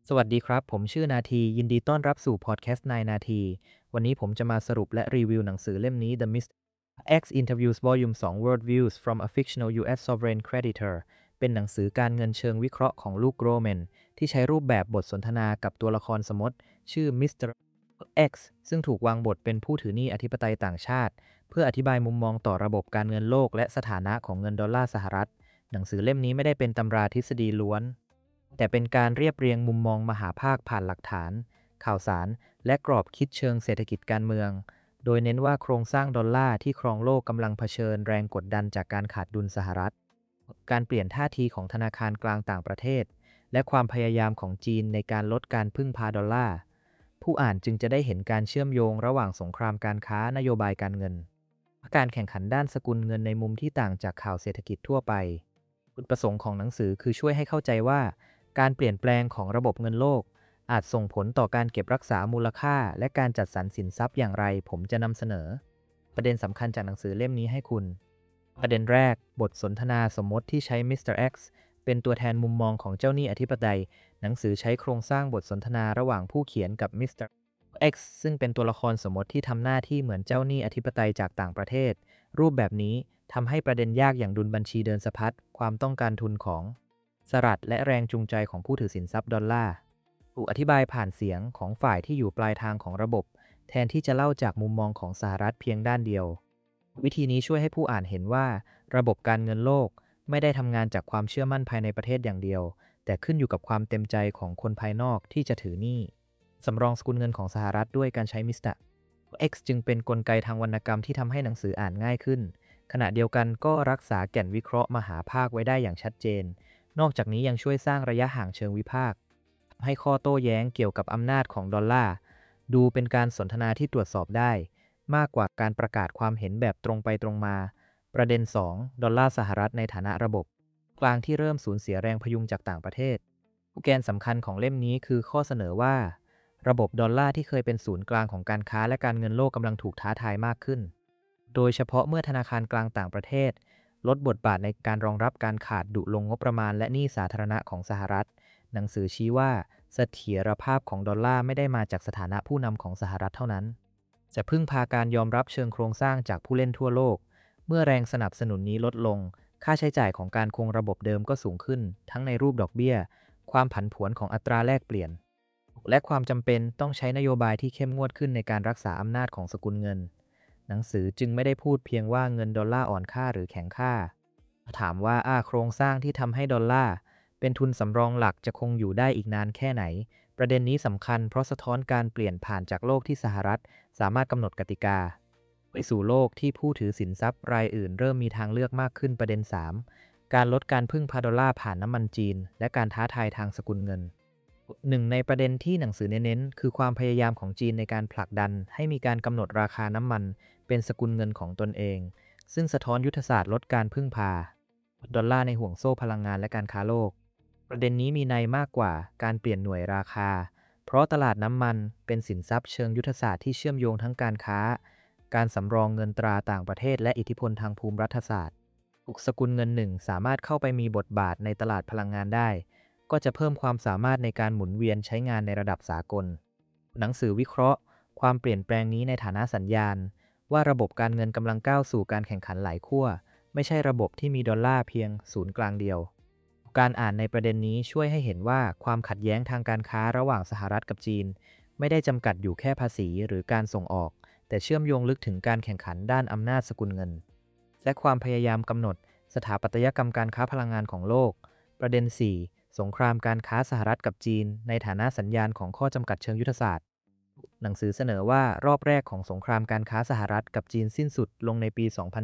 สวัสดีครับผมชื่อนาทียินดีต้อนรับสู่พอดแคสต์นายนาทีวันนี้ผมจะมาสรุปและรีวิวหนังสือเล่มนี้ The Mr. X Interviews Volume 2 World Views from a Fictional U.S. Sovereign Creditor เป็นหนังสือการเงินเชิงวิเคราะห์ของลูกโรแมนที่ใช้รูปแบบบทสนทนากับตัวละครสมมติชื่อ Mr. X ซึ่งถูกวางบทเป็นผู้ถือหนี้อธิปไตยต่างชาติเพื่ออธิบายมุมมองต่อระบบการเงินโลกและสถานะของเงินดอลลาร์สหรัฐหนังสือเล่มนี้ไม่ได้เป็นตำราทฤษฎีล้วน แต่เป็นการเรียบเรียงมุมมองมหาภาคผ่านหลักฐาน ข่าวสาร และกรอบคิดเชิงเศรษฐกิจการเมือง โดยเน้นว่าโครงสร้างดอลลาร์ที่ครองโลกกำลังเผชิญแรงกดดันจากการขาดดุลสหรัฐ การเปลี่ยนท่าทีของธนาคารกลางต่างประเทศ และความพยายามของจีนในการลดการพึ่งพาดอลลาร์ ผู้อ่านจึงจะได้เห็นการเชื่อมโยงระหว่างสงครามการค้านโยบายการเงินการแข่งขันด้านสกุลเงินในมุมที่ต่างจากข่าวเศรษฐกิจทั่วไปจุดประสงค์ของหนังสือคือช่วยให้เข้าใจว่าการเปลี่ยนแปลงของระบบเงินโลกอาจส่งผลต่อการเก็บรักษามูลค่าและการจัดสรรสินทรัพย์อย่างไรผมจะนำเสนอประเด็นสำคัญจากหนังสือเล่มนี้ให้คุณประเด็นแรกบทสนทนาสมมติที่ใช้มิสเตอร์ X เป็นตัวแทนมุมมองของเจ้าหนี้อธิปไตยหนังสือใช้โครงสร้างบทสนทนาระหว่างผู้เขียนกับมิสเตอร์ X ซึ่งเป็นตัวละครสมมติที่ทำหน้าที่เหมือนเจ้าหนี้อธิปไตยจากต่างประเทศรูปแบบนี้ทำให้ประเด็นยากอย่างดุลบัญชีเดินสะพัดความต้องการทุนของสหรัฐและแรงจูงใจของผู้ถือสินทรัพย์ดอลลาร์ถูกอธิบายผ่านเสียงของฝ่ายที่อยู่ปลายทางของระบบแทนที่จะเล่าจากมุมมองของสหรัฐเพียงด้านเดียววิธีนี้ช่วยให้ผู้อ่านเห็นว่าระบบการเงินโลกไม่ได้ทำงานจากความเชื่อมั่นภายในประเทศอย่างเดียวแต่ขึ้นอยู่กับความเต็มใจของคนภายนอกที่จะถือหนี้สำรองสกุลเงินของสหรัฐด้วยการใช้มิสเตอร์ X จึงเป็นกลไกทางวรรณกรรมที่ทำให้หนังสืออ่านง่ายขึ้นขณะเดียวกันก็รักษาแก่นวิเคราะห์มหาภาคไว้ได้อย่างชัดเจนนอกจากนี้ยังช่วยสร้างระยะห่างเชิงวิพากษ์ให้ข้อโต้แย้งเกี่ยวกับอำนาจของดอลลาร์ดูเป็นการสนทนาที่ตรวจสอบได้มากกว่าการประกาศความเห็นแบบตรงไปตรงมาประเด็น2ดอลลาร์สหรัฐในฐานะระบบกลางที่เริ่มสูญเสียแรงพยุงจากต่างประเทศแกนสำคัญของเล่มนี้คือข้อเสนอว่าระบบดอลลาร์ที่เคยเป็นศูนย์กลางของการค้าและการเงินโลกกำลังถูกท้าทายมากขึ้นโดยเฉพาะเมื่อธนาคารกลางต่างประเทศลดบทบาทในการรองรับการขาดดุลงงบประมาณและหนี้สาธารณะของสหรัฐหนังสือชี้ว่าเสถียรภาพของดอลลาร์ไม่ได้มาจากสถานะผู้นำของสหรัฐเท่านั้นจะพึ่งพาการยอมรับเชิงโครงสร้างจากผู้เล่นทั่วโลกเมื่อแรงสนับสนุนนี้ลดลงค่าใช้จ่ายของการคงระบบเดิมก็สูงขึ้นทั้งในรูปดอกเบี้ยความผันผวนของอัตราแลกเปลี่ยนและความจำเป็นต้องใช้นโยบายที่เข้มงวดขึ้นในการรักษาอำนาจของสกุลเงินหนังสือจึงไม่ได้พูดเพียงว่าเงินดอลลาร์อ่อนค่าหรือแข็งค่าถามว่าโครงสร้างที่ทำให้ดอลลาร์เป็นทุนสำรองหลักจะคงอยู่ได้อีกนานแค่ไหนประเด็นนี้สำคัญเพราะสะท้อนการเปลี่ยนผ่านจากโลกที่สหรัฐสามารถกำหนดกติกาไปสู่โลกที่ผู้ถือสินทรัพย์รายอื่นเริ่มมีทางเลือกมากขึ้นประเด็น3การลดการพึ่งพาดอลลาร์ผ่านน้ำมันจีนและการท้าทายทางสกุลเงินหนึ่งในประเด็นที่หนังสือเน้นคือความพยายามของจีนในการผลักดันให้มีการกำหนดราคาน้ำมันเป็นสกุลเงินของตนเองซึ่งสะท้อนยุทธศาสตร์ลดการพึ่งพาดอลลาร์ในห่วงโซ่พลังงานและการค้าโลกประเด็นนี้มีนัยมากกว่าการเปลี่ยนหน่วยราคาเพราะตลาดน้ำมันเป็นสินทรัพย์เชิงยุทธศาสตร์ที่เชื่อมโยงทั้งการค้าการสำรองเงินตราต่างประเทศและอิทธิพลทางภูมิรัฐศาสตร์สกุลเงินหนึ่งสามารถเข้าไปมีบทบาทในตลาดพลังงานได้ก็จะเพิ่มความสามารถในการหมุนเวียนใช้งานในระดับสากลหนังสือวิเคราะห์ความเปลี่ยนแปลงนี้ในฐานะสัญญาณว่าระบบการเงินกำลังก้าวสู่การแข่งขันหลายขั้วไม่ใช่ระบบที่มีดอลลาร์เพียงศูนย์กลางเดียวการอ่านในประเด็นนี้ช่วยให้เห็นว่าความขัดแย้งทางการค้าระหว่างสหรัฐกับจีนไม่ได้จำกัดอยู่แค่ภาษีหรือการส่งออกแต่เชื่อมโยงลึกถึงการแข่งขันด้านอำนาจสกุลเงินและความพยายามกำหนดสถาปัตยกรรมการค้าพลังงานของโลกประเด็น4สงครามการค้าสหรัฐกับจีนในฐานะสัญญาณของข้อจำกัดเชิงยุทธศาสตร์หนังสือเสนอว่ารอบแรกของสงครามการค้าสหรัฐกับจีนสิ้นสุดลงในปี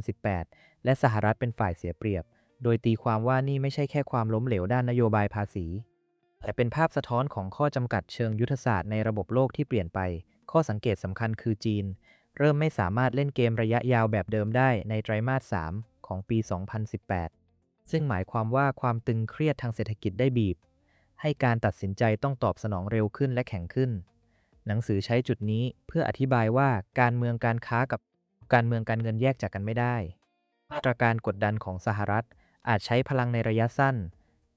2018 และสหรัฐเป็นฝ่ายเสียเปรียบโดยตีความว่านี่ไม่ใช่แค่ความล้มเหลวด้านนโยบายภาษีแต่เป็นภาพสะท้อนของข้อจำกัดเชิงยุทธศาสตร์ในระบบโลกที่เปลี่ยนไปข้อสังเกตสำคัญคือจีนเริ่มไม่สามารถเล่นเกมระยะยาวแบบเดิมได้ในไตรมาส 3 ของปี 2018 ซึ่งหมายความว่าความตึงเครียดทางเศรษฐกิจได้บีบให้การตัดสินใจต้องตอบสนองเร็วขึ้นและแข็งขึ้นหนังสือใช้จุดนี้เพื่ออธิบายว่าการเมืองการค้ากับการเมืองการเงินแยกจากกันไม่ได้มาตรการกดดันของสหรัฐอาจใช้พลังในระยะสั้น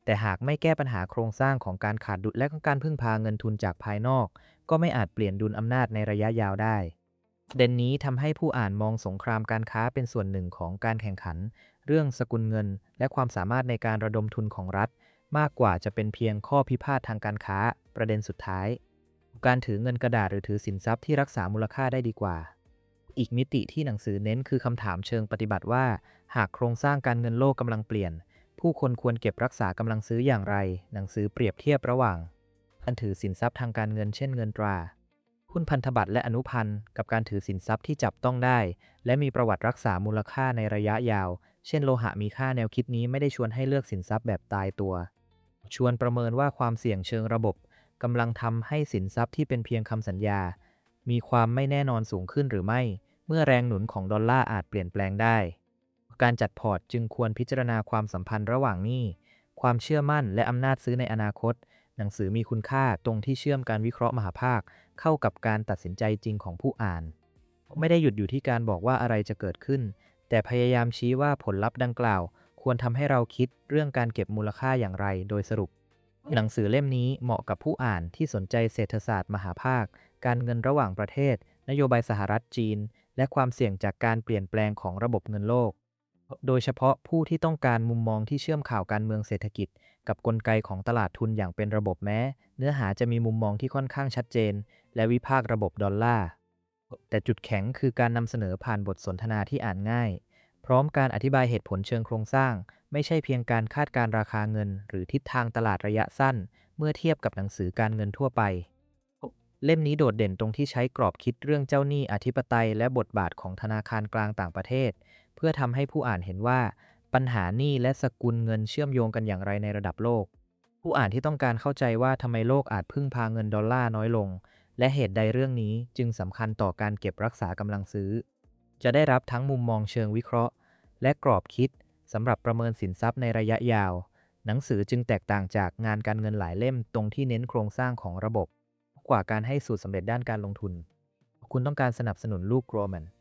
แต่หากไม่แก้ปัญหาโครงสร้างของการขาดดุลและการพึ่งพาเงินทุนจากภายนอกก็ไม่อาจเปลี่ยนดุลอำนาจในระยะยาวได้ประเด็นนี้ทำให้ผู้อ่านมองสงครามการค้าเป็นส่วนหนึ่งของการแข่งขันเรื่องสกุลเงินและความสามารถในการระดมทุนของรัฐมากกว่าจะเป็นเพียงข้อพิพาททางการค้าประเด็นสุดท้ายการถือเงินกระดาษหรือถือสินทรัพย์ที่รักษามูลค่าได้ดีกว่าอีกมิติที่หนังสือเน้นคือคำถามเชิงปฏิบัติว่าหากโครงสร้างการเงินโลกกำลังเปลี่ยนผู้คนควรเก็บรักษากำลังซื้ออย่างไรหนังสือเปรียบเทียบระหว่างการถือสินทรัพย์ทางการเงินเช่นเงินตราหุ้นพันธบัตรและอนุพันธ์กับการถือสินทรัพย์ที่จับต้องได้และมีประวัติรักษามูลค่าในระยะยาวเช่นโลหะมีค่าแนวคิดนี้ไม่ได้ชวนให้เลือกสินทรัพย์แบบตายตัวชวนประเมินว่าความเสี่ยงเชิงระบบกำลังทำให้สินทรัพย์ที่เป็นเพียงคำสัญญามีความไม่แน่นอนสูงขึ้นหรือไม่เมื่อแรงหนุนของดอลลาร์อาจเปลี่ยนแปลงได้การจัดพอร์ตจึงควรพิจารณาความสัมพันธ์ระหว่างหนี้ความเชื่อมั่นและอำนาจซื้อในอนาคตหนังสือมีคุณค่าตรงที่เชื่อมการวิเคราะห์มหาภาคเข้ากับการตัดสินใจจริงของผู้อ่านไม่ได้หยุดอยู่ที่การบอกว่าอะไรจะเกิดขึ้นแต่พยายามชี้ว่าผลลัพธ์ดังกล่าวควรทำให้เราคิดเรื่องการเก็บมูลค่าอย่างไรโดยสรุปหนังสือเล่มนี้เหมาะกับผู้อ่านที่สนใจเศรษฐศาสตร์มหาภาคการเงินระหว่างประเทศนโยบายสหรัฐจีนและความเสี่ยงจากการเปลี่ยนแปลงของระบบเงินโลกโดยเฉพาะผู้ที่ต้องการมุมมองที่เชื่อมข่าวการเมืองเศรษฐกิจกับกลไกของตลาดทุนอย่างเป็นระบบแม้เนื้อหาจะมีมุมมองที่ค่อนข้างชัดเจนและวิพากษ์ระบบดอลลาร์แต่จุดแข็งคือการนำเสนอผ่านบทสนทนาที่อ่านง่ายพร้อมการอธิบายเหตุผลเชิงโครงสร้างไม่ใช่เพียงการคาดการณ์ราคาเงินหรือทิศทางตลาดระยะสั้นเมื่อเทียบกับหนังสือการเงินทั่วไปเล่มนี้โดดเด่นตรงที่ใช้กรอบคิดเรื่องเจ้าหนี้อธิปไตยและบทบาทของธนาคารกลางต่างประเทศเพื่อทำให้ผู้อ่านเห็นว่าปัญหาหนี้และสกุลเงินเชื่อมโยงกันอย่างไรในระดับโลกผู้อ่านที่ต้องการเข้าใจว่าทำไมโลกอาจพึ่งพาเงินดอลลาร์น้อยลงและเหตุใดเรื่องนี้จึงสำคัญต่อการเก็บรักษากำลังซื้อจะได้รับทั้งมุมมองเชิงวิเคราะห์และกรอบคิดสำหรับประเมินสินทรัพย์ในระยะยาวหนังสือจึงแตกต่างจากงานการเงินหลายเล่มตรงที่เน้นโครงสร้างของระบบกว่าการให้สูตรสำเร็จด้านการลงทุนคุณต้องการสนับสนุนลูกโรแมน